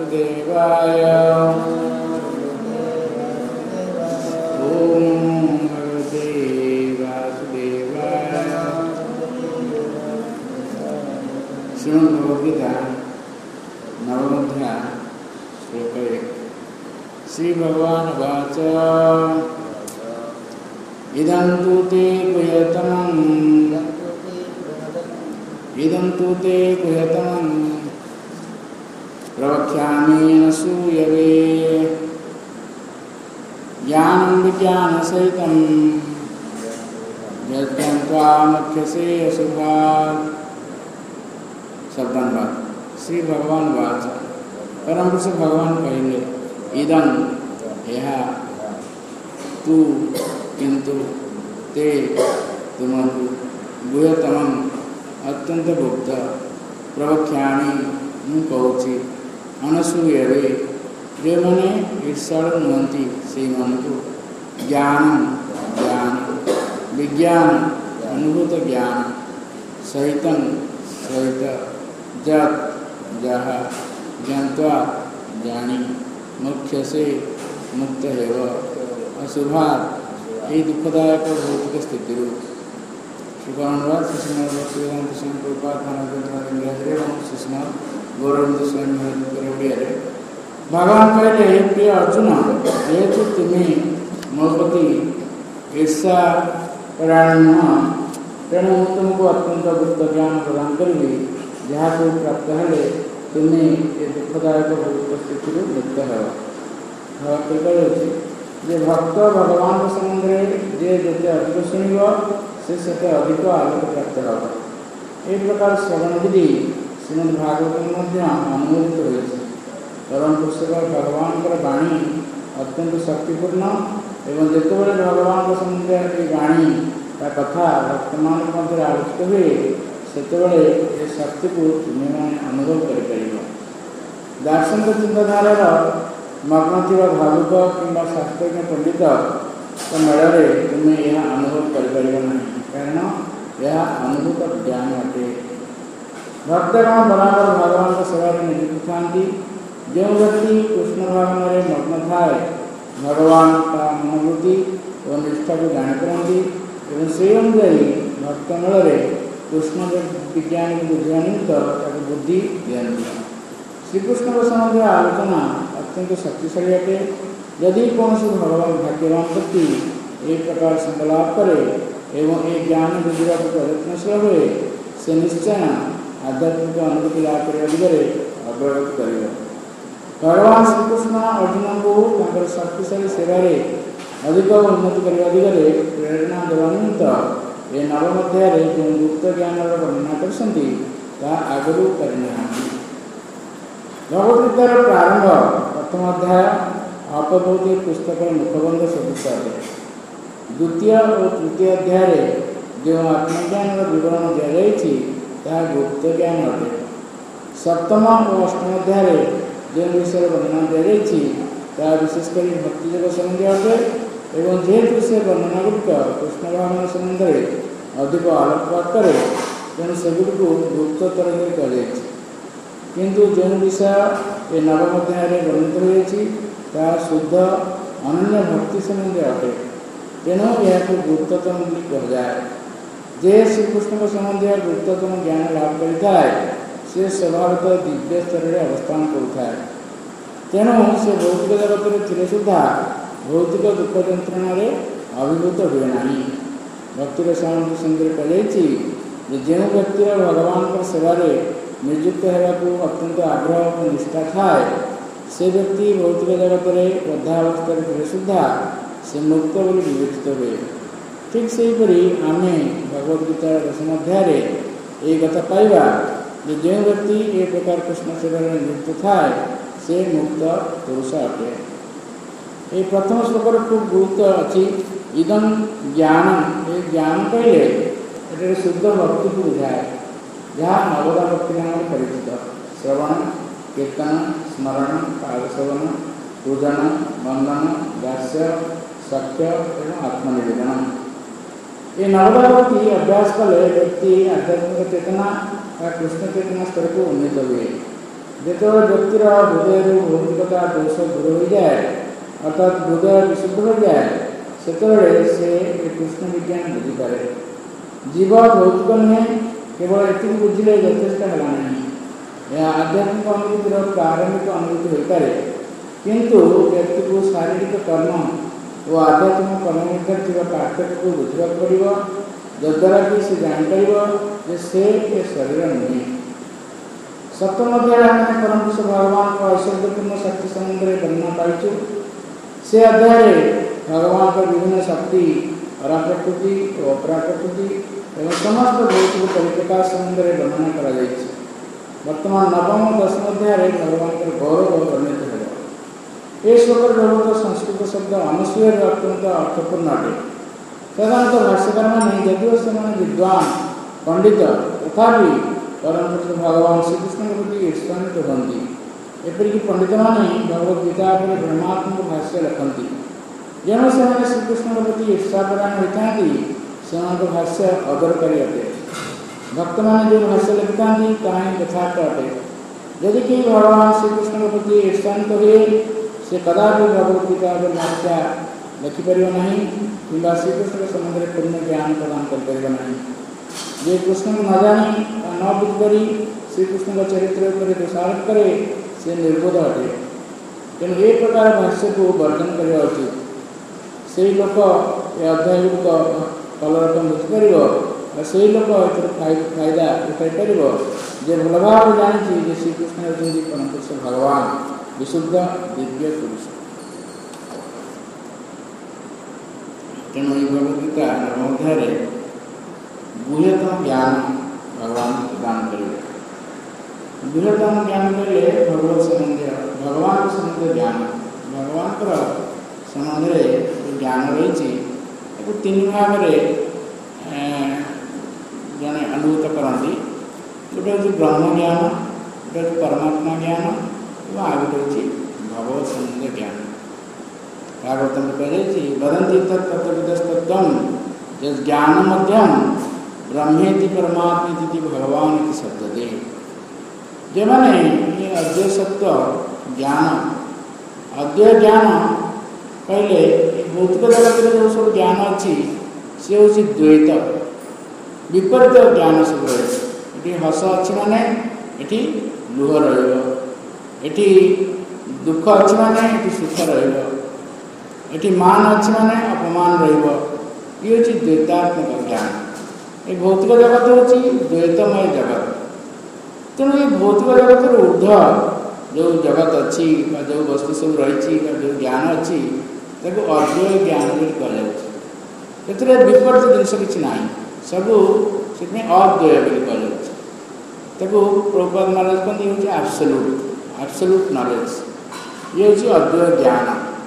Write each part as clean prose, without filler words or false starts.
वासुदेवाय। ओम भगवते वासुदेवाय। श्रीमद् भगवद्गीता नवमोऽध्याय श्लोक 1। श्री भगवान वाच इदं तु ते गुह्यतमं प्रवक्ष्यामि अनसूयवे ज्ञानं विज्ञानसहितं यद्यं त्वामख्यसे अशुभात्। शब्दानुवाद। श्री भगवान वाच परम पुरुष भगवान कहले इदं यह तू किंतु ते तुमको गुह्यतमं अत्यंत गुप्त प्रवक्ष्यामि ମୁଁ କହୁଛି ଅନସୂୟରେ ଯେଉଁମାନେ ଈର୍ଷାଳୁ ନୁହନ୍ତି ସେଇମାନଙ୍କୁ ଜ୍ଞାନ ବିଜ୍ଞାନ ଅନୁଭୂତ ଜ୍ଞାନ ସହିତ ଯତ୍ ଯାହା ଜ୍ଞାତ୍ୱା ଜାଣି ମୋକ୍ଷସେ ମୁକ୍ତ ହେବ ଅଶୁଭାତ୍ ଏହି ଦୁଃଖଦାୟକ ଭୌତିକ ସ୍ଥିତିରୁ। श्रीकानुवाद श्रीमद भक्तिवेदांत स्वामी प्रभुपाद महाराज एवं श्रीमद गौरवंत स्वामी महाराज ओडिया भगवान कहले हे प्रिय अर्जुन जेहेतु तुम्हें मो प्रति ईर्षा परायण नुह तेणु तुमको अत्यंत गुप्त ज्ञान प्रदान करी जहाँ प्राप्त हेले तुम्हें ये दुखदायक भौतिक स्थिति मुक्त हो। जे भक्त भगवान संबंध में जे जिते अधिक शुणव से अधिक आलोक प्राप्त हो। एक प्रकार श्रवण विधि श्रीमद् भागवत अनुमोदित होती। परम पुरुष भगवान वाणी अत्यंत शक्तिपूर्ण एवं जितेबाला भगवान संबंध वाणी ता कथा भक्त मान आलोचित हुए से शक्ति को तुम्हें अनुभव कर। दार्शनिक चिंताधार मग्न थी भावुक कि शास्त्रज्ञ पंडित तो मेल तुम्हें यह अनुभव कर कारण यह अनुभूत ज्ञान अटे। भक्तगण बराबर भगवान सेवा नियुक्त था। जो व्यक्ति कृष्ण भावन में मग्न थाए भगवान का मनोवृत्ति और निष्ठा को जापारती और से अनुजाई भक्त मेल कृष्ण विज्ञान को बुझा निमित्त बुद्धि दिखाती। श्रीकृष्ण संबंध आलोचना अत्यंत शक्तिशाली अटे। यदि कौन से भगवान भाग्यवान व्यक्ति एक प्रकार संकल्प करे एवं एक ज्ञान बुझा प्रयत्नशील हुए से निश्चय आध्यात्मिक अनुभूति लाभ करने दिगरे अग्रगति कर। भगवान श्रीकृष्ण अर्जुन को शक्तिशाली सेवार अधिक उन्नति करने दिगरे प्रेरणा देवा निमित्त ये नवम अध्याय जो गुप्त ज्ञान वर्णना कर आगु करना। भगवद्गीतार प्रारंभ प्रथम अध्याय अपभौतिक पुस्तक मुखबंध सदृश अटे। द्वितीय और तृतीय अध्याय जो आत्मज्ञान विवरण दी जाए गुप्त ज्ञान अटे। सप्तम और अष्टम अध्याय जो विषय वर्णना दी जाए विशेषकर भक्तियोग संबंधी अटे एवं जेहेतु से वर्णना गुड़िक कृष्ण भावन संबंध में अधिक आलोकपात करे तेणु सेगुड़ी गुप्ततर कहुई। किंतु जो विषय ये नवम अध्याय वर्णित होती शुद्ध अनन्य भक्ति संबंधी अटे तेणु यह गुप्ततम कहुए। जे श्रीकृष्ण संबंधी गुप्ततम ज्ञान लाभ करें से स्वभावतः दिव्य स्तर में अवस्थान करें। तेणु से भौतिक जगत में थे सुधा भौतिक दुख जंत्रण अभिभूत हुए ना। भक्तिर स्वामी संगे कही जो व्यक्तिर भगवान सेवार नियुक्त होगा अत्यंत आग्रह और निष्ठा थाए से व्यक्ति भौतिक जगत में बद्धावस्था थे सुधा से मुक्त बोली विवेचित हुए। ठीक से आम भगवद्गीता दशम अध्याय ये कथा पाइबा जो व्यक्ति ये प्रकार कृष्ण सेवार नियुक्त थाए से मुक्त पुरुष अटे। ये प्रथम श्लोक खूब गुरुत्व अच्छी। इदं ज्ञान ये ज्ञान कहले शुद्ध भक्ति को बुझाए जहाँ नवदा भक्ति नाम परिचित श्रवण कीर्तन स्मरण पादसेवन पूजन वंदन दास्य सत्य एवं आत्मनिवेदन। ये नवदा भक्ति अभ्यास कले व्यक्ति आध्यात्मिक चेतना या कृष्ण चेतना स्तर को उन्नीत हुए। जो व्यक्तिर हृदय भौतिकता दोष दूर हो जाए अर्थात हृदय विशुद्ध हो जाए से कृष्ण विज्ञान बुझीपे। जीव भौतिक नुहे केवल ये बुझे यथेष्ट है नहीं। यह आध्यात्मिक अनुभूतिर प्रारंभिक अनुभूति हो पाए किंतु व्यक्ति को शारीरिक कर्म और आध्यात्मिक कर्म मध्य पार्थक्य को बुझा पड़ो जद्वारा कि से जापर से शरीर नुहे। सप्तम अध्याय आम परम पुरुष भगवान को ऐश्वर्यपूर्ण शक्ति संबंध में वर्णना पाइचु। से अध्याय भगवान का विभिन्न शक्ति परा प्रकृति और अपरा प्रकृति एवं समस्त भौतिक परिप्रकाश संबंध में वर्णना करा। वर्तमान नवम और दशम अध्याय भगवान का गौरव वर्णित हो। ये श्लोक व्यवहृत संस्कृत शब्द अनुसूय अत्यंत अर्थपूर्ण अटे। साधारणतः भाष्यकार मैंने जदिव से विद्वान पंडित तथापि परम पुरुष भगवान श्रीकृष्ण के प्रति ईर्ष्यान्वित होती। एपरिक पंडित मैंने भगवद्गीता पर ब्रह्मात्मक भाष्य लिखती। जेणु से श्रीकृष्ण के प्रति ईर्ष्यापरायण होता से भाष्य अदरकारी अटे। भक्त मैंने जो भाष्य लिखता ताही यथार्थ अटे। यदि कि भगवान श्रीकृष्ण के प्रति ईर्ष्यान्वित हुए से कदापि भगवद्गीता पर भाष्य लिखिपर ना कि श्रीकृष्ण के संबंध में पूर्ण ज्ञान प्रदान कर नहीं। जे कृष्ण को न जानी न बुझकर श्रीकृष्ण का चरित्र पर दोषारोप करे से निर्बोध अटे। तेणु ये प्रकार भाष्य को वर्जन करने उचित। से लोक ये अध्याय गुड़िक कलर बुझीपर और से लोक फायदा उठाई पार जे भल भाव जानी श्रीकृष्ण होती परम पुरुष भगवान विशुद्ध दिव्य पुरुष। तेणु ये भगवद्गीता नवम अध्याय गुह्यतम ज्ञान भगवान प्रदान करेंगे। गुह्यतम ज्ञान करें भगवत संबंध भगवान संबंध ज्ञान भगवान संबंध में ज्ञान रही तीन भाग में जड़े अनुभूत करती। गोटे हूँ ब्रह्म ज्ञान, गोटे हूँ परमात्मा ज्ञान और आ गए हूँ भगवत संबंध ज्ञान। भागवतम कही वदंती तत्विदस्तत्व ज्ञान मध्यम ब्रह्मेति परमात्मेति भगवान इति शब्दते। जो मैंने ये अद्वैत सत्व ज्ञान अद्वैत ज्ञान कहले भौतिक जगत में जो सब ज्ञान अच्छी सी हूँ द्वैत विपरीत ज्ञान सब रही। हस अच्छी माने ये लुह रही दुख अच्छी माने ये सुख रही मान अच्छी माने अपमान रही हूँ द्वैतात्मक ज्ञान। ये भौतिक जगत हूँ द्वैतमय जगत। तेणु ये भौतिक जगत ऊर्ध जो जगत अच्छी जो वस्तु सब रही जो ज्ञान अच्छी अद्वैत ज्ञान कहते विपरीत जिनस कि ना सबू से अद्वैत कहते प्रभुपाद महाराज कहते हूँ एब्सोल्यूट नॉलेज ये हूँ अद्वैत ज्ञान।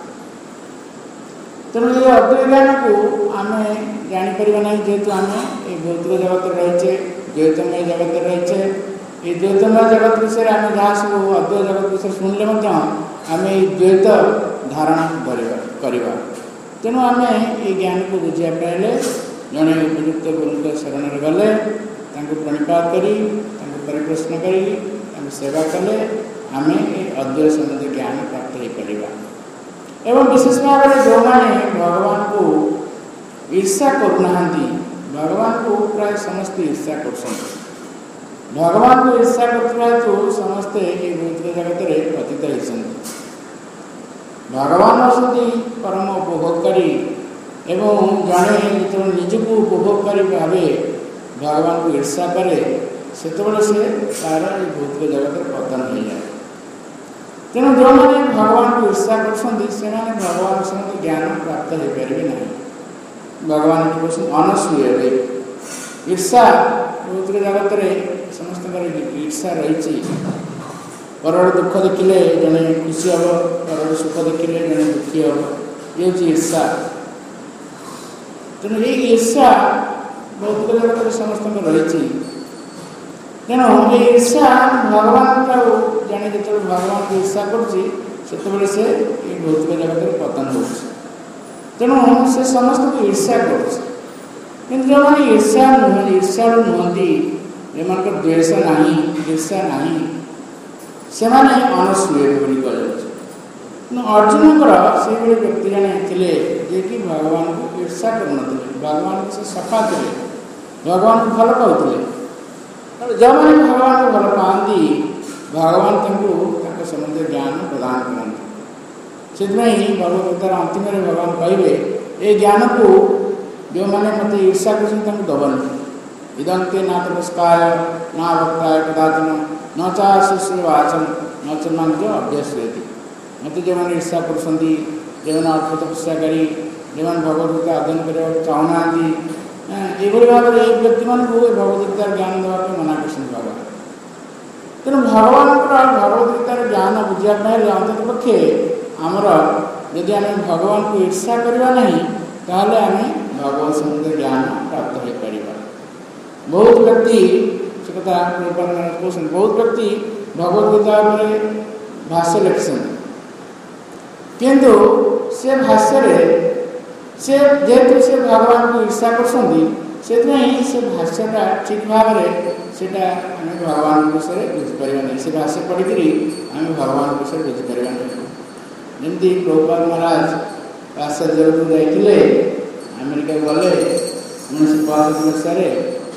तेणु ये अद्वैत ज्ञान को आम जापर ना जेहेतु आम ये भौतिक जगत रहीचे द्वैतमय जगत रहीचे ये द्वैतमय जगत विषय आम जहाँ सब अद्वैत जगत विषय शुणिले आम द्वैत धारणा करवा। तेणु आम ये ज्ञान को बुझापे जड़े उपयुक्त गुरु शरण गले प्रणिपात कर परिप्रश्न कर सेवा कले आम ये अद्वैत संबंधी ज्ञान प्राप्त हो पार। एवं विशेष भाव में जो मैंने भगवान को ईर्ष्या करना भगवान को प्राय समस्ते ईर्ष्या कर भगवान को ईर्ष्या कर समस्ते ये भौतिक जगत में पतित होती। भगवान होती परम उपभोगकारी एवं जड़े जो निजक उपभोगकारी भावे भगवान को ईर्ष्या करे से तार भौतिक जगत में पतन हो जाए। तेणु जो मैंने भगवान को ईर्ष्या कर भगवान से ज्ञान प्राप्त हो पारे ना। भगवान की क्वेश्चन अनसूय ईर्ष्या भौतिक जगत में समस्त ईर्ष्या रही। पर दुख देखिले जड़े खुशी हम पर सुख देखिले जड़े दुखी हम ये हूँ ईर्ष्या। तेणु ये ईर्ष्या भौतिक जगत में समस्त रही। तेणु ये ईर्ष्या भगवान का जड़े जो भगवान को ईर्ष्या कर से ये भौतिक जगत में पतन हो। तेणु से समस्त को ईर्ष्या कर जो मैंने ईर्ष्यालु नुहति जो मान द्वेष ना ईर्ष्या ना से अनसूय बोली कहुच्छे। अर्जुन से व्यक्ति जड़े थे जे कि भगवान को ईर्षा कर भगवान को से सफा थे, भगवान को भल पाते। जब मैंने भगवान को भल पाती भगवान सम्बन्ध ज्ञान प्रदान करते। से भगवद्गीतार अंतिम भगवान कहे ये ज्ञान को जो मैंने मत ईर्षा कर दबनी इदंते ना तपस्काय ना भक्ताय कदाचन न चा शिष्यवाचन न च मान जो अभ्यसती। मत जो मैंने ईर्षा कर जो अल्प तपस्या करी जो भगवद्गीता अध्ययन करने चाहूना ये भाव में ये व्यक्ति मान भगवद्गीतार ज्ञान देवाई मना कर भगवान। तेणु भगवान भगवद्गीतार ज्ञान बुझापी अंत पक्षे आमर यदि आम भगवान को ईर्षा करवा नहीं ताहले आम भगवान सम्बन्ध ज्ञान प्राप्त हो पार। बहुत व्यक्ति से कथा कहते बहुत व्यक्ति भगवद्गीता भाष्य लिखिं किंतु से भाष्य से जेहेतु से भगवान को ईर्षा कर भाष्यटा ठीक भाव से भगवान विषय बुझीपर नहीं से भाष्य पढ़ी आम भगवान विषय बुझीपर नहीं। जमी प्रभुपाद महाराज पाश्चात्य जगत जाते अमेरिका गले 1965 मसीह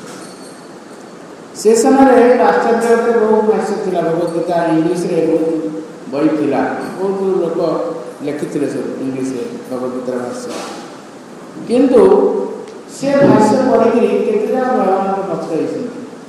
से समय पाश्चात्य जगत बहुत भाष्य था भगवद्गीता इंग्लीश रे बहुत बड़ी थी बहुत लोग लिखी सब इंग्लीश भगवद्गीतार भाष्य किंतु से भाष्य पढ़ी के भगवान को पछाई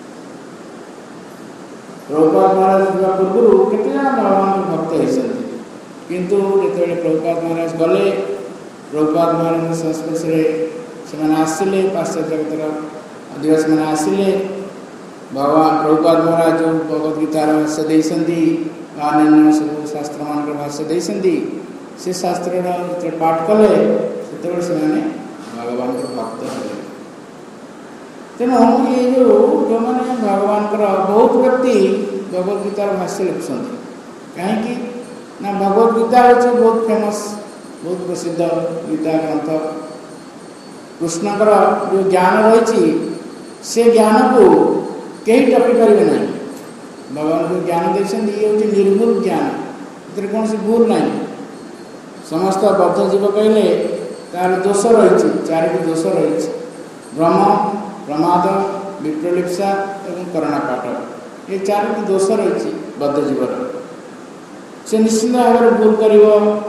प्रभुपाद महाराज पूर्व के भगवान को भक्त होती किंतु जो प्रभुपाद महाराज गले प्रभुपाद महाराज संस्पर्श से आसिले पाश्चात्य जगतर आदिवासी मैंने आसिले भगवान प्रभुपाद महाराज जो भगवद्गीतार भाष्य देती अन्य सब शास्त्र मान भाष्य देती से शास्त्र जो पाठ कले से भगवान भक्त है। तेणु ये जो मैंने भगवान बहुत व्यक्ति भगवद्गीतार भाष्य लिखुं कहीं ना भगवद्गीता हूँ बहुत फेमस बहुत प्रसिद्ध गीता ग्रंथ कृष्णकर जो ज्ञान रही से ज्ञान को कहीं टपी पारे ना भगवान जो ज्ञान देखते ये हूँ निर्भुल ज्ञान इतने कौन सी भूल ना समस्त बद्ध जीव कहले तार दोष रही चारोटी दोष रही भ्रम प्रमाद विप्रलिप्सा और करणापाठ ये चारोटी दोष रही बद्ध जीवर से निश्चिंत भाव में भूल कर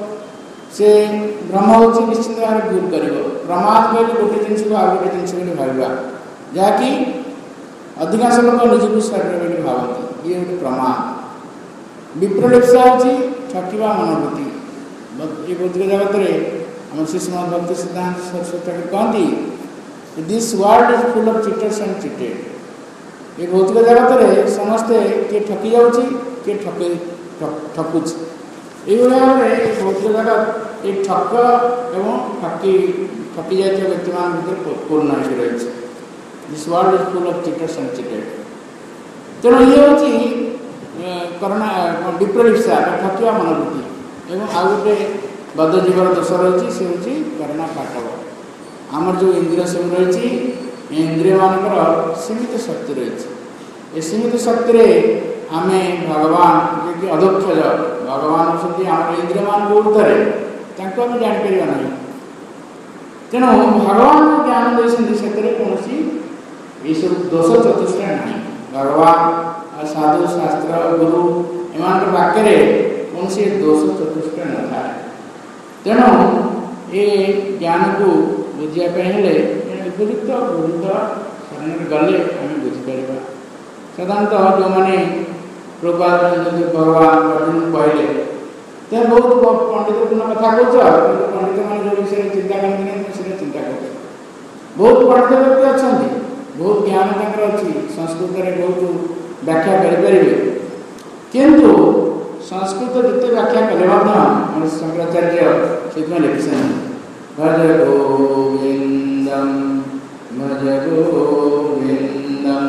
भ्रम हो निश्चिंत भाव में भूल कर प्रमाद कहले गोटे जिन को आउ गोटे जिन भावा जहाँकि अधिकांश लोग निजक शरीर भावती ये गोटे प्रमाद विप्रलिप्सा हो ठकिवा मनोवृत्ति। ये बौद्धिक जगत में आम श्रीमद भक्ति सिद्धांत सरस्वती कहती this world is full of cheaters and cheated. ये भौतिक जगत में समस्ते किए ठकी जाऊँगी किए ठकुच ये भाव में भौतिक जगत ये ठक एवं ठकी जाती व्यक्ति मान भर पूर्ण हो रही है। This world is full of cheaters and cheated. तेणु ये हूँ करोना विप्रलिप्सा ठकिया मनोवृत्ति एवं आउ गोटे बद्ध जीवर दोष रही से हूँ करोना पाटव। आमर जो इंद्रिय सब रही इंद्रिय मानकर सीमित शक्ति रही ये सीमित शक्ति आम भगवान जो कि अध्यक्ष भगवान होती आम इंद्रिय मान ऊर्धे आम जापर ना तेणु भगवान जो ज्ञान देते कौन ये सब दोष चतुष्टय ना भगवान साधु शास्त्र गुरु एम वाक्य कौन दोष चतुष्टय न था। तेणु ये ज्ञान को बुझापे उपयुक्त गुरुत्व शरण गले आम बुझीपर। साधारणतः जो मैंने प्रभुपाद भगवान अर्जुन कहले तो बहुत पंडितपूर्ण कथा कह पंडित मैंने जो विषय चिंता करते चिंता कर बहुत पंडित व्यक्ति अच्छा बहुत ज्ञान अच्छी संस्कृत में बहुत व्याख्या करें किंतु संस्कृत जिते व्याख्या कले शंकराचार्य से लिखिं भज गोविंदम भज गोविंदम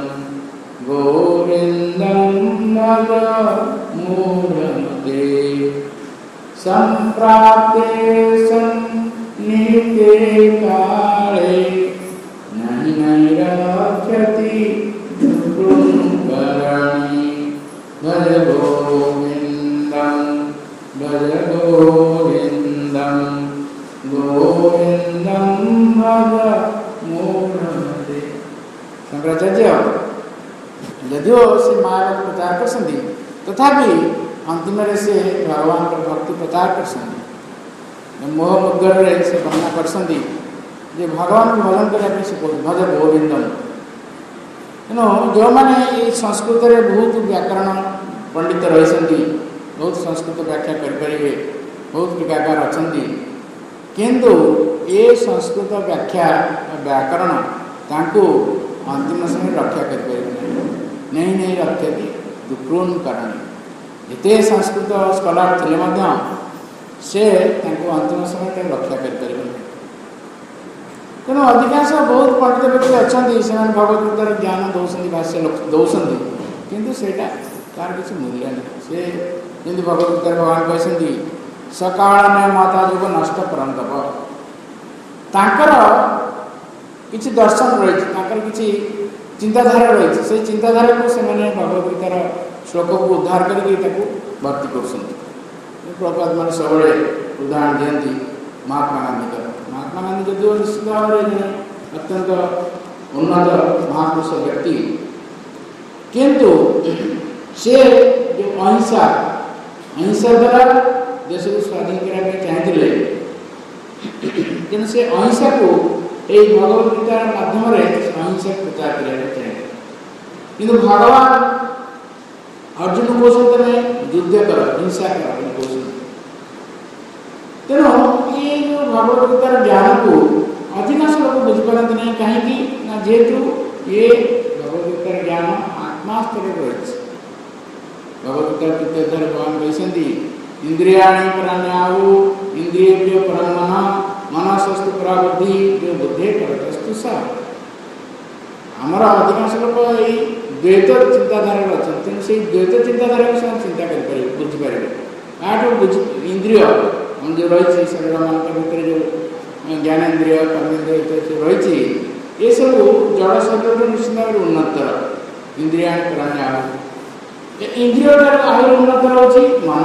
गोविंदम भज मूढ़मते संप्राप्ते सन्निहिते काले नहीं नहीं रक्षति दुर्गुण करणी भज गोविंदम भज गोविंदम गोविंदम भज मुरारे। शंकराचार्य यदिओ से माया प्रचार कर तथापि अंतिम से भगवान का भक्ति प्रचार कर मोह मुद्गर से वर्णना कर भगवान को भजन करने से भज गोविंदम। तेणु जो मैंने ये संस्कृत में बहुत व्याकरण पंडित रही बहुत संस्कृत व्याख्या करें बहुत टीकाकार अच्छा किंतु ये संस्कृत व्याख्या व्याकरण तांको अंतिम समय रक्षा करें नहीं रक्षति दुक्रोन कारण एते संस्कृत स्कॉलर थे से अंतिम समय रक्षा करें। तेणु अधिकांश बहुत पंडित व्यक्ति अच्छा से भगवत गीतार ज्ञान दौरान भाष्य दौरान किंतु सेटा तार किसी मूल्य नहीं से जमी भगवत गीतार भगवान कहते सकाल में माता जुग नष्ट परंतप तांकर किसी दर्शन रही किसी चिंताधारा रही से चिंताधारा को से भगवत गीतार श्लोक को उद्धार करके भर्ती कर प्रभुपाद मैंने सब उदाहरण दिखती महात्मा गांधी का। महात्मा गांधी जदिव निश्चित भाव में अत्यंत उन्नत महापुरुष व्यक्ति किंतु से जो अहिंसा द्वारा देश को स्वाधीन करने चाहते कि से अहिंसा को यही भगवत गीतार माध्यम अहिंसा प्रचार करने चाहिए किंतु भगवान अर्जुन को कहते युद्ध कर हिंसा कर तेणु ये जो भगवत गीतार ज्ञान को अधिकांश लोग बुझीपारती नहीं कहीं जेहेतु ये भगवत गीतार ज्ञान आत्मा स्तर रही भगवत गीता तृतीय अध्याय भगवान कहते इंद्रियाणि पराण्याहु इंद्रियेभ्यो परं मनः मनसस्तु परा बुद्धि जो बुद्धे परतस्तु सा। आमर अधिकांश लोग यही द्वैत चिंताधारा अच्छा तेणु से द्वैत चिंताधारा को चिंता करें बुझीपारे इंद्रिय हम जो रही शरीर मान भर जो ज्ञानेन्द्रिय कर्मेन्द्रिय रही ये सब जड़ शरीर निश्चित भाव उन्नतर इंद्रिया प्राण्याहु इंद्रिय आहरी उन्नतर होची मन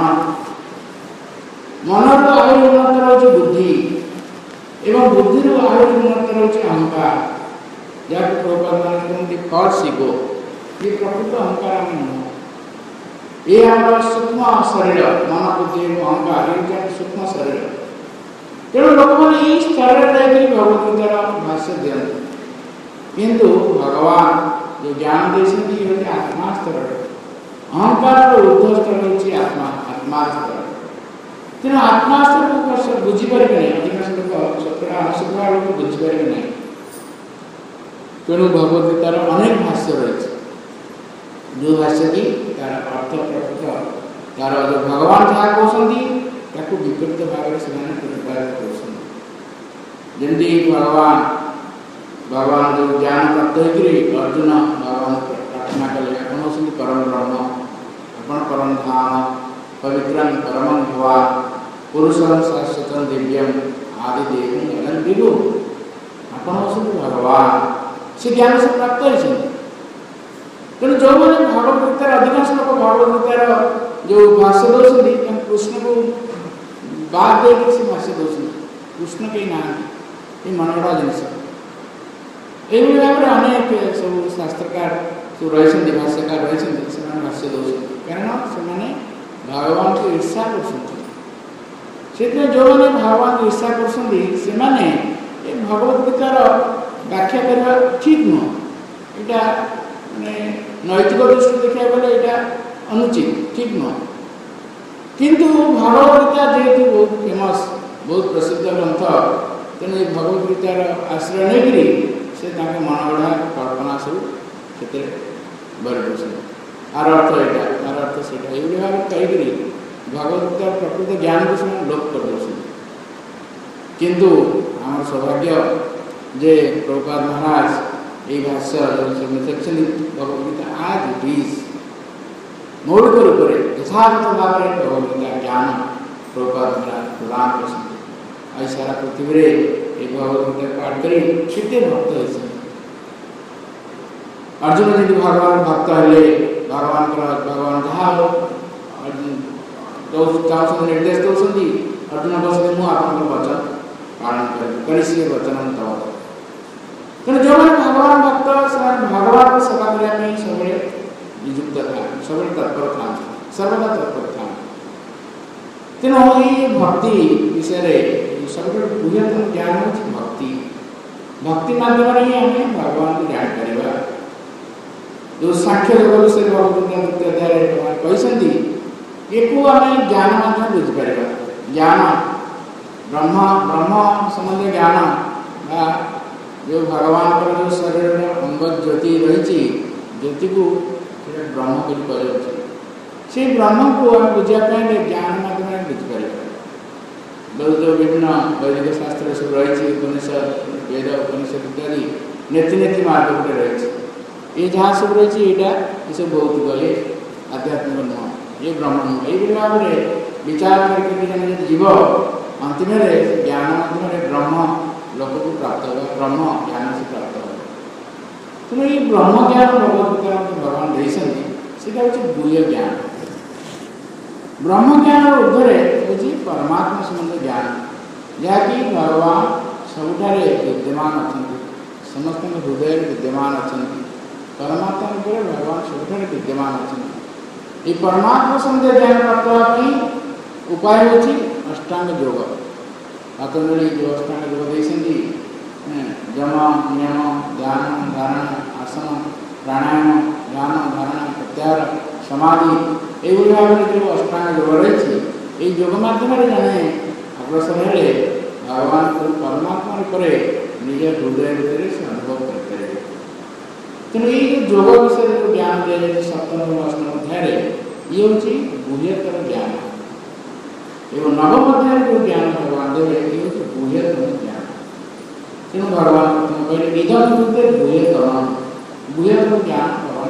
मन तो आहरी उन्नतर होची बुद्धि एवं बुद्धि आहरी उन्नतर होची अहंकार जहाँ प्रभुपाद कहते फॉल्स ईगो ये प्रकृत अहंकार ये हमारा सूक्ष्म शरीर मन बुद्धि अहंकार ये सूक्ष्म शरीर तेणु लोक मैंने ये स्तर में भगवत गीतार भाष्य दिखते किंतु भगवान जो ज्ञान देते आत्मा स्तर अहंकार ऊर्ध्व स्तर होती आत्मा स्तर तेणु आत्मा स्तर को बुझीपारे नहीं अधिकांश लोक 70-80% लोग बुझीपारे नहीं तेणु भगवत गीतार अनेक भाष्य रही जो भाष्य की तार अर्थ प्रकृत तार जो भगवान जहाँ कहते विपरीत भाव से प्रतिपादित करमती भगवान जो ज्ञान प्राप्त होकर अर्जुन भगवान प्रार्थना कले आपण होती परम ब्रह्म आपण परम धाम पवित्र परम भवा पुरुषम शाश्वतम दिव्यम आदि देवम अनंत विभु आपण होती भगवान से ज्ञान से प्राप्त होती तेणु जो मैंने भगवत गीतार अधिकांश लोग भगवत गीतार जो भाष्य दौरान कृष्ण को बाद देकर से भाष्य दौरान कृष्ण कहीं ना ये मनगढ़ा जिनस ये भाव में अनेक सब शास्त्रकार सब रही भाष्यकार रही भाष्य दौरान कारण से भगवान को ईर्षा कर जो मैंने भगवान को ईर्षा कर भगवत गीतार व्याख्या करवा ठीक नुह यहाँ नैतिक दृष्टि देखा गले यहाँ अनुचित ठीक नुह किंतु भगवत गीता जेहेतु बहुत फेमस बहुत प्रसिद्ध ग्रंथ तेणु भगवत गीतार आश्रय नहीं से मनगढ़ा कल्पना सब से बड़ी आर अर्थ यहाँ तार अर्थ से भाव कहीकि भगवत गीतार प्रकृत ज्ञान को से लोप कर किंतु आम सौभाग्य जे प्रभुपाद महाराज ये भाष्य भगवत गीता आज इट इज मौलिक रूप से यथार्थ भाव में भगवत गीता ज्ञान प्रभुपाद महाराज प्रदान कर सारा पृथ्वी रे ये भगवत गीता पाठ करी केते भक्त होइछन अर्जुन जी भगवान भक्त हेले भगवान जहाँ चाहते निर्देश दौरान अर्जुन कहते मुझे आपन वचन पालन करी वचन तब तेणु जो मैंने भगवान भक्त से भगवान को सेवा करने सब निजुक्त था सब तत्पर था सर्वदा तत्पर था तेणु ये भक्ति विषय सब बृहत्तम ज्ञान हूँ भक्ति भक्ति माध्यम ही आम भगवान को जापर जो सांख्य योग विषय भगवत तृतीय अध्याय कहते ये को आम ज्ञान माध्यम बुझीपर ज्ञान ब्रह्म ब्रह्म संबंधी ज्ञान जो भगवान पर जो शरीर में अंग ज्योति रही ज्योति को ब्रह्म कर से ब्रह्म को आम बुझापी ज्ञान माध्यम बुझीपर जो विभिन्न वैदिक शास्त्र सब रही उपनिषद वेद उपनिषद इत्यादि नीति नीति मार्ग गोटे रही ये जहाँ सब रही ये सब भौतिक ये आध्यात्मिक नुह ये ब्रह्म नुह ये भाव में विचार करके जीव अंतिम ज्ञान माध्यम ब्रह्म लोक को प्राप्त होगा ब्रह्म ज्ञान से प्राप्त होगा तेणु ये ब्रह्म ज्ञान भगवत भगवान देते हूँ गुह्य ज्ञान ब्रह्म ज्ञान ऊर्धे हूँ परमात्मा संबंध ज्ञान जहाँकि भगवान सबुठारे विद्यमान अच्छा समस्त हृदय विद्यमान अच्छा परमात्मा भगवान सबुठारे विद्यमान अच्छा ये परमात्मा संबंध ज्ञान प्राप्त होगापी उपाय हूँ अष्टांग योग पतंजलि जो अष्टांग योग देते जम नियम ध्यान धारण आसन प्राणायाम ध्यान धारण प्रत्याहार समाधि यही भाव में जो अष्टांग योग रही योग मध्यम जड़े अग्रसर हेले भगवान को परमात्मा पर निज हृदय भितर से अनुभव करें तेणु ये जो योग विषय जो ज्ञान दिया जाए सप्तम और अष्टम अध्याय ये हूँ गुह्यतर ज्ञान एवं नवम अध्याय जो ज्ञान भगवान देवे ये हूँ गुह्यतम ज्ञान तेणु भगवान कहले निधन हृदय गुह्यतम ज्ञान भगवान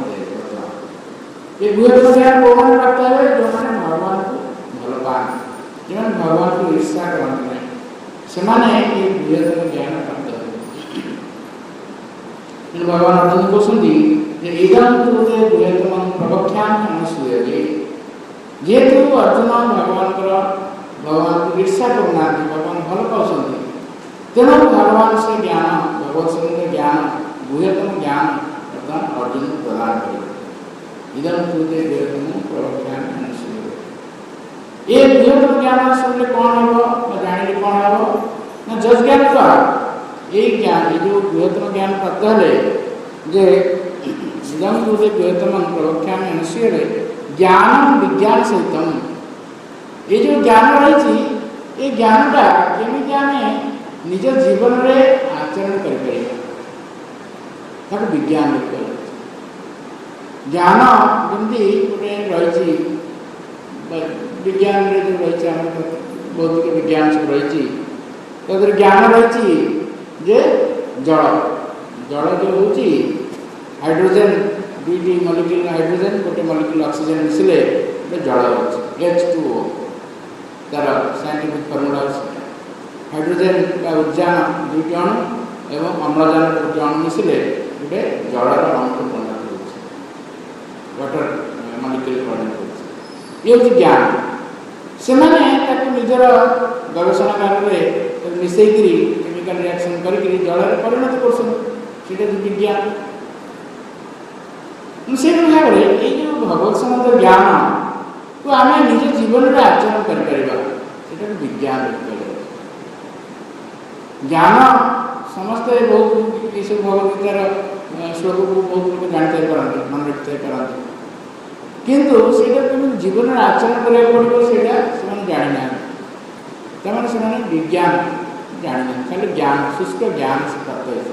दे ये गुह्यतम ज्ञान कौन प्राप्त है जो मैंने भगवान को भल पाए जो भगवान को ईर्षा करते हैं से ये गुह्यतम ज्ञान प्राप्त है भगवान अर्जुन कहते इदम हृदय गुह्यतम प्रवक्ष्यामि अनुसूयते जेहेतु अर्जुन भगवान को ईर्षा करना भगवान भल पाँच तेणु भगवान से ज्ञान भगवत संबंध ज्ञान गुह्यतम ज्ञान बर्तमान अर्जुन प्रदान कर इदम हृदय गुह्यतम प्रवक्ष्यामि अनुसूयते ये गुह्यतम ज्ञान सुनले कौन हम जाने कौन हम ना जज ज्ञान का ये ज्ञान ये जो गुह्यतम ज्ञान प्राप्त है जे इदम हृदय गुह्यतम प्रवक्ष्यामि अनुसूयते ज्ञान विज्ञान सहित ये जो ज्ञान रही ये ज्ञानटा केमी आम निज जीवन में आचरण कर विज्ञान ज्ञान जमी गोटे रही विज्ञान जो रही भौतिक विज्ञान सब रही ज्ञान रही जे जल जल जो हूँ हाइड्रोजेन दुईटी मलिक्यूल हाइड्रोजेन गोटे मलिक्यूल ऑक्सीजन मिसिले गोटे जल अच्छे H2O तार साइंटिफिक फर्मुला हाइड्रोजेन का उद्यान दुईटी अणु एवं अम्लजान गोटे अणु मिसिले गोटे जलर अणु परिणत हो वाटर मलिक्यूल परिणत हो ये हूँ ज्ञान से निजर गवेषणागार मिसेकरी केमिकल रिएक्शन करके जल परिणत कर विज्ञान से भाव में ये जो भगवत संबंध ज्ञान को आम निज जीवन में आचरण कर विज्ञान ज्ञान समस्ते बहुत ये सब भगवदगीतार श्लोक को बहुत लोग जानते पारती मन रखते पारती किंतु से जीवन में आचरण कराया पड़ो से जानी ना विज्ञान जानी खाली ज्ञान शुष्क ज्ञान से प्राप्त होती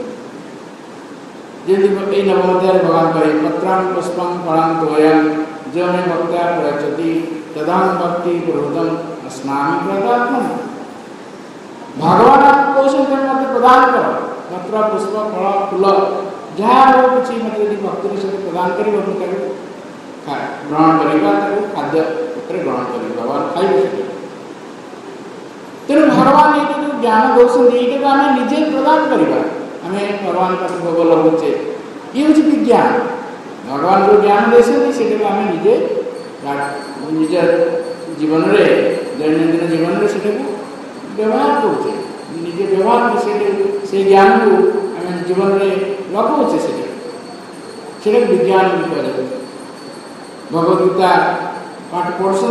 जमी नवम अध्याय भगवान कहे पत्रां पुष्पं फलं तोयं जो मे भक्त्या प्रयच्छति तदां भक्ति प्रहृतम अस्माकं प्रदात्मन भगवान आपको कौशल मत प्रदान कर पत्र पुष्प फल फूल जहाँ किसी मत यदि भक्ति सहित प्रदान कर ग्रहण कर खाद्य पत्र ग्रहण कर भगवान खाइबे तेणु भगवान ये जो ज्ञान दौरान ये आम निजे प्रदान करवा आम भगवान का भोग लगुचे ये हूँ विज्ञान भगवान जो ज्ञान देते आम निजे निज जीवन में दैनंदिन जीवन में से व्यवहार करुचे निजे व्यवहार से ज्ञान को आम जीवन में लगौचे से विज्ञान भी कह भगवदगीता पाठ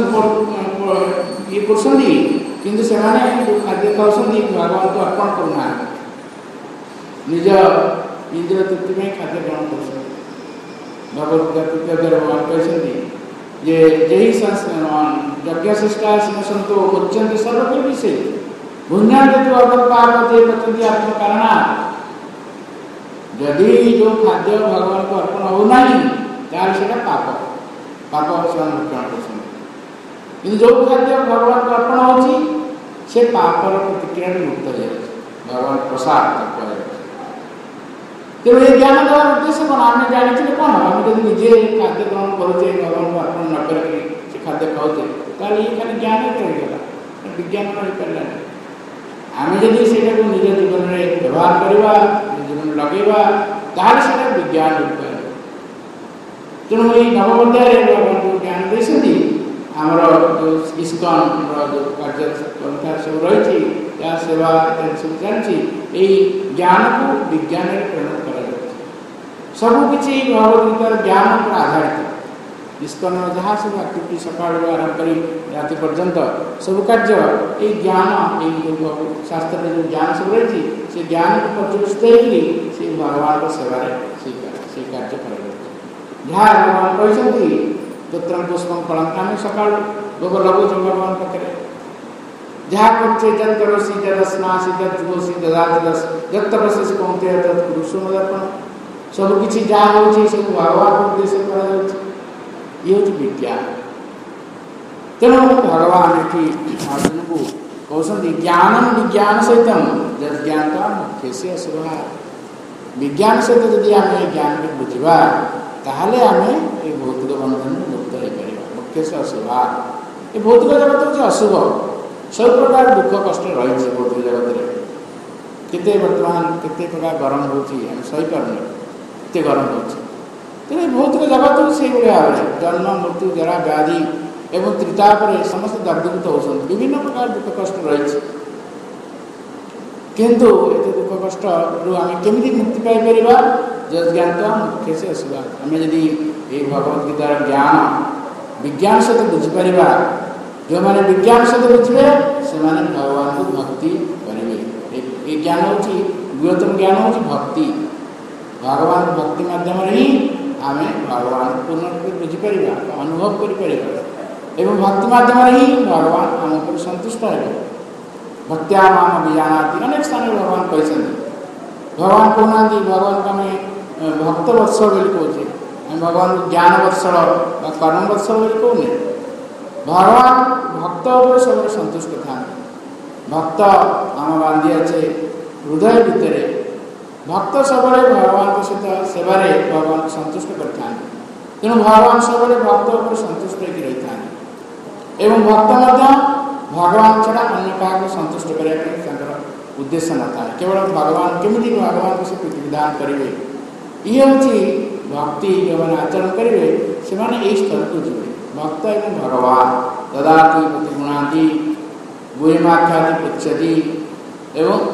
ये पढ़ुंदी किंतु से खाद्य खाऊँ भगवान को अर्पण करना निज इंद्रिय तृप्ति में खाद्य ग्रहण कर भगवदगीता तृतीय भगवान कहते जे यही यज्ञ शिष्टा सतो उच्चंत सर्व विषय भुंजाते तो अगर पार्वती पचंती आत्मकारणा यदि जो खाद्य भगवान को अर्पण होना से पाप पाप भक्षण कर जो खाद्य भगवान को अर्पण हो पापर प्रतिक्रिया मुक्त हो भगवान प्रसाद तेणु ये ज्ञान देवार उद्देश्य कौन आम जानी कौन आम जब निजे खाद्य ग्रहण करुचे भगवान को अर्पण न करके खाद्य खाऊे तो ये खाली ज्ञान रहीगला विज्ञान रही पारा आम जब से निज जीवन में व्यवहार करवा जीवन लगेगा तार विज्ञान रूप तेणु ये नवमध्याय भगवान को ज्ञान देते आमर जो इस्कन जो कार्य पंथा सब रही सेवा सब चलती ज्ञान को विज्ञान में परिणत कर सबकि भगवदगीतार ज्ञान पर आधारित इस्कन जहाँ सब आक्टिविटी सका आरंभ कर राति पर्यंत सब कार्य ये ज्ञान ये शास्त्र जो ज्ञान सब रही से ज्ञान को पर्यवेक्षित से भगवान सेवा से कार्य कर जहाँ भगवान कहते पुत्रम पुष्पम फलम सका भोग लगुच भगवान पाखे जहाँ करते जत करोसी जदस्नासी जत जुगोसी ददास जत तपस्या कौंते तत् पुरुषो मदर्पण सबकि जहाँ हो सब भगवान को उद्देश्य कर ये हूँ विज्ञान तेणु भगवान ये अर्जुन को कहते ज्ञानम विज्ञान सहित जब ज्ञानता मुख्य से असुभा विज्ञान सहित जदि आम ज्ञान को बुझा ताहले आम ये भौतिक बंधन मुक्त हो पार मुख्य से असुभा ये भौतिक जगत हूँ अशुभ सब प्रकार दुख कष्ट रही भौतिक जगत में केते वर्तमान केते प्रकार गरम होती सही पारे एत गरम हो तेरे भौतिक जगत से भाव में जन्म मृत्यु जरा व्याधि एवं त्रितापर समस्त दर्दीभूत होती विभिन्न प्रकार दुख कष्ट रही किंतु ये दुख कष्ट रू आम केमी मुक्ति पाइपर जज ज्ञान मुख्य से असुभा आम जदि ये भगवदगीतार ज्ञान विज्ञान सहित बुझीपर जो मैंने विज्ञान सहित बुझे से भगवान को भक्ति करेंगे ये ज्ञान हूँ बृहत्तम ज्ञान हूँ भक्ति भगवान भक्ति माध्यम ही आम भगवान पूर्ण रूप बुझीपर अनुभव कर भक्ति माध्यम ही भगवान आम पर संतुष्ट है भक्त्या माम विजानाति अनेक स्थान भगवान कहते भगवान कहना भगवान को आम भक्त वत्सल बोली कहे भगवान ज्ञान वत्सल कर्म वत्सल बोली कहने भगवान भक्त पर सब संतुष्ट था भक्त आम बांधी अच्छे हृदय भितर भक्त सब भगवान सहित सेवार भगवान को संतुष्ट करते तेणु भगवान सब भक्त पर संतुष्ट होकर रही था एवं भक्त भगवान छड़ा अन्य क्या संतुष्ट करने उद्देश्य न था केवल भगवान केमी भगवान को से विधान करेंगे ये हूँ भक्ति जो मैंने आचरण करेंगे से यही स्तर को जीवे भक्त एवं भगवान ददाति प्रतिगुणादि गुहिमाख्याति पृच्छति एवं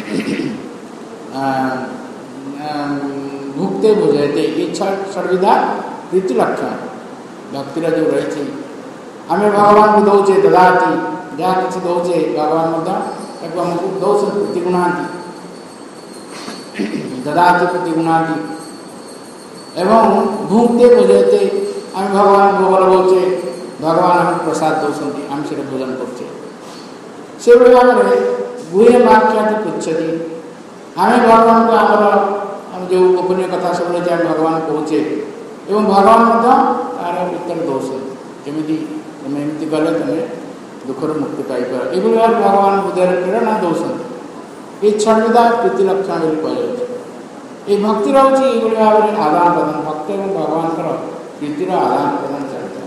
भुक्ते भोजयते ये षड्विधा रीति लक्षण भक्तिर जो रही आम भगवान को दौचे ददाति जहाँ किसी दौचे भगवान आमको दौन प्रतिगुणादि ददाति प्रतिगुणादि एवं भुक्ते भोजयते आम भगवान भोग लगाचे भगवान हम प्रसाद दौरान आम से भोजन करचे से भाव में गुहेमाख्याति पृच्छति आम भगवान को आम जो गोपनीय कथा सब रही आम भगवान कहे एवं भगवान तार उत्तर दौरान केमी तुम एमती गले तुम्हें दुखर मुक्ति पाइपर ये भाव भगवान हृदय प्रेरणा दौरान ये छविदा प्रीति लक्षण बोली कह ये भक्ति रोचे ये भाव में आदान प्रदान भक्त और भगवान प्रीतिर आदान प्रदान चलता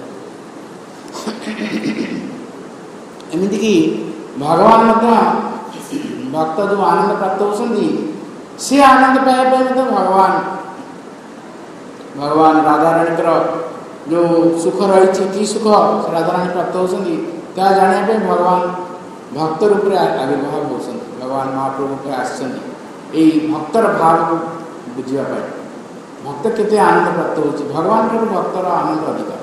एमती भगवान भक्त जो आनंद प्राप्त होती सी आनंद पाइबा भगवान भगवान राधा राणी जो सुख रही कि सुख राधाराणी प्राप्त होती जानापी भगवान भक्त रूप में आविर्भाव होती भगवान महाप्रभु के आसछन्ति भक्तर भाव को बुझापी भक्त केते आनंद प्राप्त होती भगवान ठार भक्तर आनंद अधिक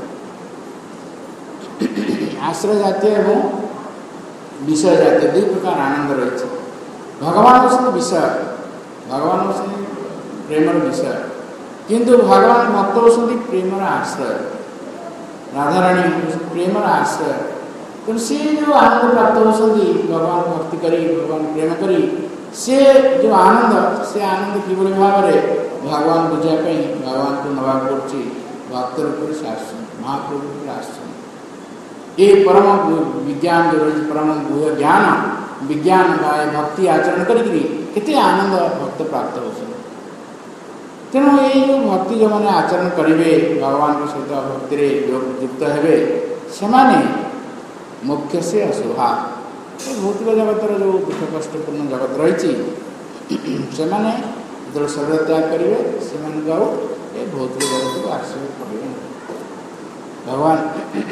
आश्रय जातीय एवं विषय जातीय दुई प्रकार आनंद रही भगवान होती विषय भगवान होती प्रेमर विषय किंतु भगवान भक्त होती प्रेमर आश्रय राधाराणी प्रेमर आश्रय तो सी जो आनंद प्राप्त होती भगवान भक्ति करी भगवान प्रेम करी से जो आनंद से आनंद किभली भाव में भगवान बुझापी भगवान को नवा पड़ी भक्त रूप से आसुच्च महाप्रभु आसुच्च ये परम विज्ञान जो रही परम गुह ज्ञान विज्ञान भक्ति आचरण करते आनंद भक्त प्राप्त हो तेणु ये जो भक्ति जो मैंने आचरण करेंगे भगवान के सहित भक्ति युक्त हे से मुख्य से अशुभा भौतिक जगतर जो दुख कष्टपूर्ण जगत रही से जो शरीर त्याग करेंगे से भौतिक जगत को आश्रय पड़े भगवान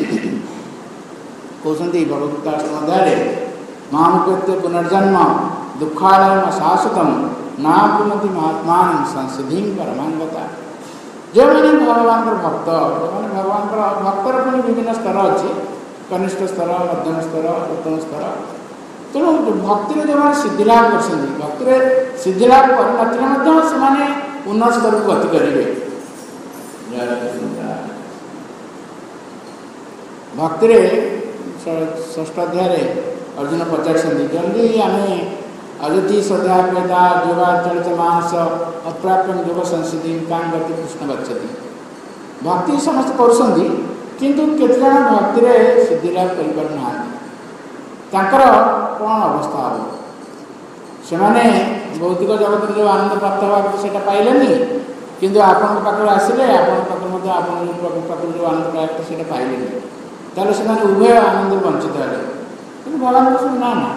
कहते भगवद्गीताष्टमाध्याय मामुपत्य पुनर्जन्म दुखालयम शाश्वतम ना पुनति महात्मा संसिधि परमांगता जो मैंने भगवान भक्त जो मैंने भगवान भक्तर पुणी विभिन्न स्तर अच्छी कनिष्ठ स्तर मध्यम स्तर उत्तम स्तर तेणु भक्ति जो मैंने सिद्धिलाभ कर भक्ति सिद्धिलाभ कर उन्नत स्तर को गति करेंगे भक्ति षष्ठ अध्याय अर्जुन पचार जल्दी आम अजति श्रद्धा वेदा योगाचलित मानस अप्राप्य योग संसिधि कान गति कृष्ण गच्छति भक्ति समस्त करुँच किंतु केते जन भक्ति सिद्धि लाभ कर कौन अवस्था हम से भौतिक जगत जो आनंद प्राप्त होगा पाइले किंतु आपण पाखे आसिले आपण पाखे जो आनंद प्राप्त से पाइले ताले से उभय आनंद वंचित है भगवान ना ना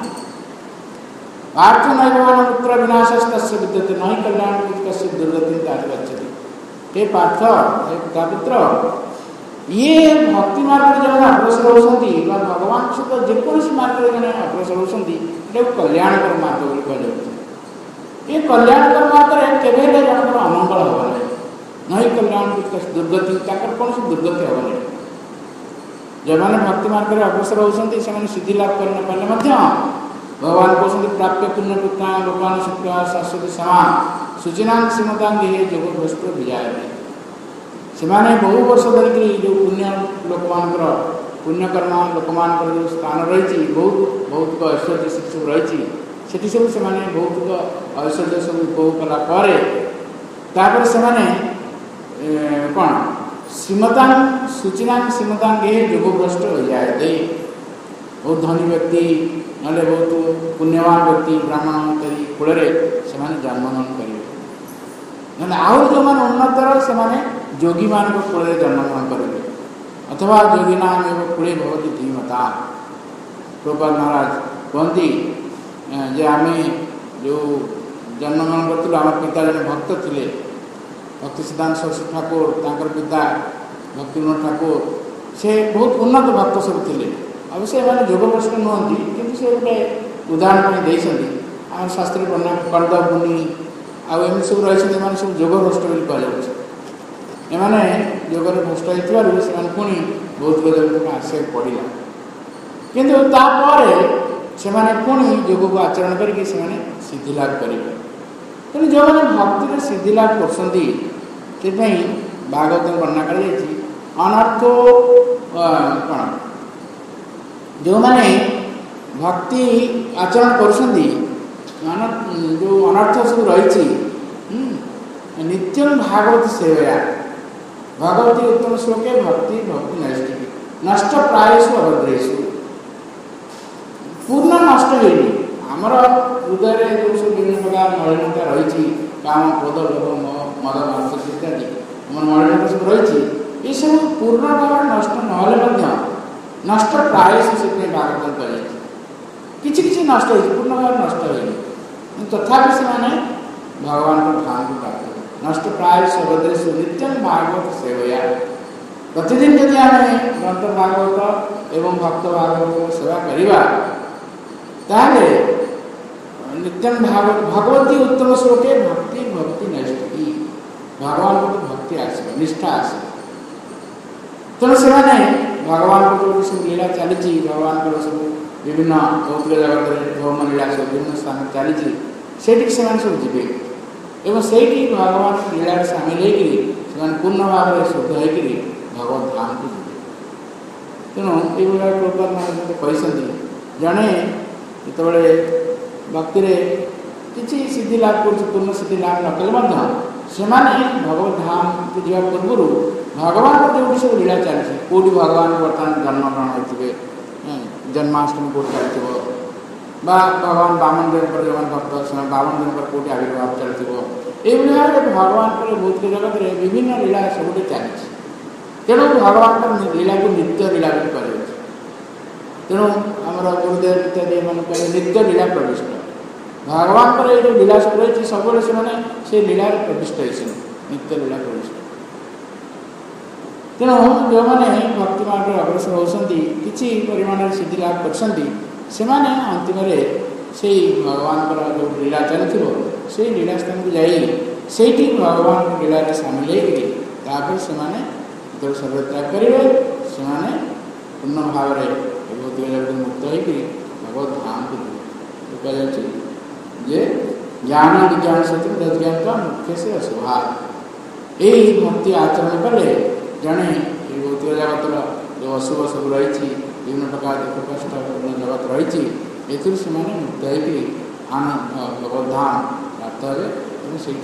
पार्थ नैवान पुत्र विनाशस्तस्य विद्यते नहीं कल्याण कस्य दुर्गति गच्छति हे पार्थ हे पिता पुत्र ये भक्ति मार्ग जो अग्रसर होती भगवान सहित जेकोसी मार्ग जो अग्रसर होती कल्याणकर मार्ग बोली कह ये कल्याणकर मार्ग केवे जनकर अमंगल हम नहीं कल्याण दुर्गति कौन सी दुर्गति हम नहीं जो मैंने भक्ति मार्ग में अग्रसर होती से सिद्धि लाभ कर पारे भगवान कहते प्राप्य पुण्य पुत्रा लोकान शुक्ला शाश्वती समान सूचना श्रीमतांगे जोग भ्रष्ट विजय से बहु वर्ष धरिक जो पुण्य लोक मानकर पुण्यकर्म लोक मान जो स्थान रही बहुत भौतिक ऐश्वर्य से सब रही सब से भौतिक ऐश्वर्य सब उपभोग कलापर से कौन श्रीमता सूचना श्रीमतांगे जोग भ्रष्ट हो जाए बहुत धनी व्यक्ति ना बहुत पुण्यवान व्यक्ति ब्राह्मण कूल से जन्मग्रहण करेंगे ना आउ जो मैंने उन्नतर से जोगी मान कूल जन्मग्रहण करेंगे अथवा जोगी नाम एवं कूले भवती धीमता प्रभुपाद महाराज कहती जे आम जो जन्मग्रहण करूँ आम पिता जन भक्त थे भक्ति सिद्धांत सरस्वती ठाकुर पिता भक्तिविनोद ठाकुर से बहुत उन्नत भक्त सब थे अब से जोगभ्रष्ट नुहति कि से गोटे उदाहरण देते आम शास्त्री बना कर्द मुनि आम सब रही सब जोगभ्रष्ट कह एमाने जोगर भ्रष्ट होती पुणी भौतिक जगत को आश्रय पड़ा किंतु तापर से पुणी जोग को आचरण करके सिद्धि लाभ करेंगे तेणु जो मैंने भक्ति सिद्धि लाभ कर भागवत वर्णना कर अनर्थ कौन जो मैंने भक्ति आचरण कर जो अनर्थ सब रही नित्यम भागवत सेवया भगवती उत्तम श्लोके भक्ति भक्ति नैष्ठिकी नष्ट प्रायसु अभद्रेशु पूर्ण नष्ट होनी आमर हृदय जो सब विभिन्न प्रकार मलिनता रही काम क्रोध लोभ मद मांस इत्यादि आम मलिनता सब रही ये सब पूर्ण भाव नष्ट ना नष्ट प्रायश से भागवत कह कि नष्ट हो पूर्ण भाव नष्ट हो तथापि से भगवान को ध्यान को प्राप्त नष्ट प्राय सर्वदेश नित्यम भागवत सेवया प्रतिदिन यदि आम ग्रंथ भागवत एवं भक्त भागवत सेवा करवा ताले नित्यम भागवत भगवती उत्तम श्लोके भक्ति भक्ति नैष्ठी भगवान को भक्ति आस निष्ठा आस तेणु से भगवान को सब लीला चली भगवान को सब विभिन्न भौतिक जगत भौम लीला सब विभिन्न स्थान चली से सब जीवे एवं से भगवान लीला सामिल होकर पूर्ण भाव में शुद्ध होकर भगवत धाम को जीवे तेणु ये प्रभुपाद महाराज कहते जड़े जिते भक्ति किसी सिद्धि लाभ कर पूर्ण सिद्धि लाभ न कले से भगवत धाम को जा पूर्व भगवान जो सब लीला चलती कौटी भगवान बर्तमान जन्मग्रहण होते जन्माष्टमी कौट चलो भगवान बामन दिन पर जो भक्त से बावन दिन पर कौटी आविर्भाव चलो ये भगवान भौतिक जगत में विभिन्न लीला सब चली तेणु भगवान लीला को नित्य लीला कर तेणु आमर गुरुदेव इत्यादि कहे नित्य लीला प्रविष्ट भगवान ये जो लीला सब रही सब से लीला प्रविष्ट होती नित्य लीला प्रविष्ट तेणु जो मैंने भक्ति मार्ग अग्रसर होती किसी परिमाण सिद्धि लाभ कर अंतिम से भगवान जो लीला चलती से लीला स्थान को जाई भगवान लीला सामिल होकर से जो शरीर त्याग करेंगे से पूर्ण भाव में भौतिक जगत मुक्त होकर भगवत धाम को कह जे ज्ञान विज्ञान सहित तज्ञान का मुख्य से अशुभाव यही भक्ति आचरण कले जड़े ये भौतिक जगत जो अशुभ सब रही विभिन्न प्रकार दुख कष्ट जगत रही से मुक्त होकर आनंद भगवत धाम प्राप्त हे से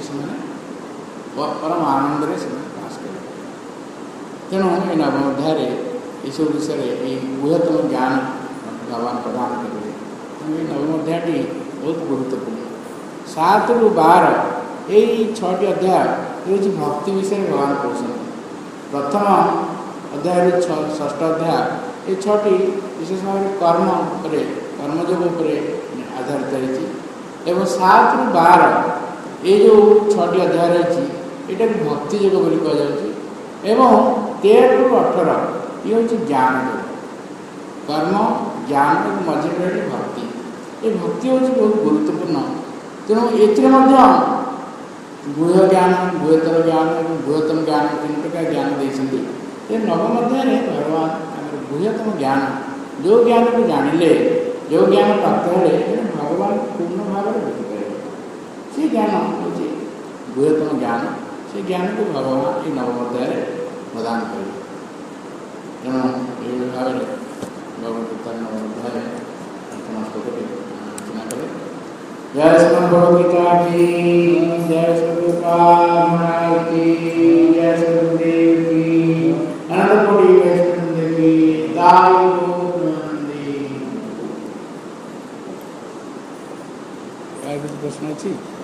परम आनंद से प्रकाश करें तेणु ये नवम अध्याय ये सब विषय बृहत्तम ज्ञान भगवान प्रदान करेंगे नवम अध्याय बहुत गुरुत्वपूर्ण 7 ରୁ 12 यही 6टी अध्याय ये भक्ति विषय भगवान कहते प्रथम अध्याय 6ष्ठ अध्याय ये 6टी विशेष भाव कर्म पर कर्मयोग पर आधारित रही एवं 7 ରୁ 12 ये जो 6टी अध्याय रही ये भक्ति योग बोली कहुच्छे एवं 13 ରୁ 18 ये हूँ ज्ञान योग कर्म ज्ञान मझे भक्ति ये भक्ति हूँ बहुत गुरुत्वपूर्ण तेणु ये गुह्य ज्ञान गुहतर ज्ञान और गुहतम ज्ञान 3 प्रकार ज्ञान देते ये नवम अध्याय भगवान गुह्यतम ज्ञान जो ज्ञान को जानिले जो ज्ञान प्राप्त होले भगवान पूर्ण भाव में बुझे से ज्ञान हूँ गुह्यतम ज्ञान से ज्ञान को भगवान ये नवम अध्याय प्रदान करें तेणु ये भाव में भगवत नवम अध्याय अर्चना करें जय श्री भगवद्गीता की जय श्री महाराज की जय श्री गुरुदेव की अनंत कोटि वैष्णव की दाई प्रश्न अच्छी।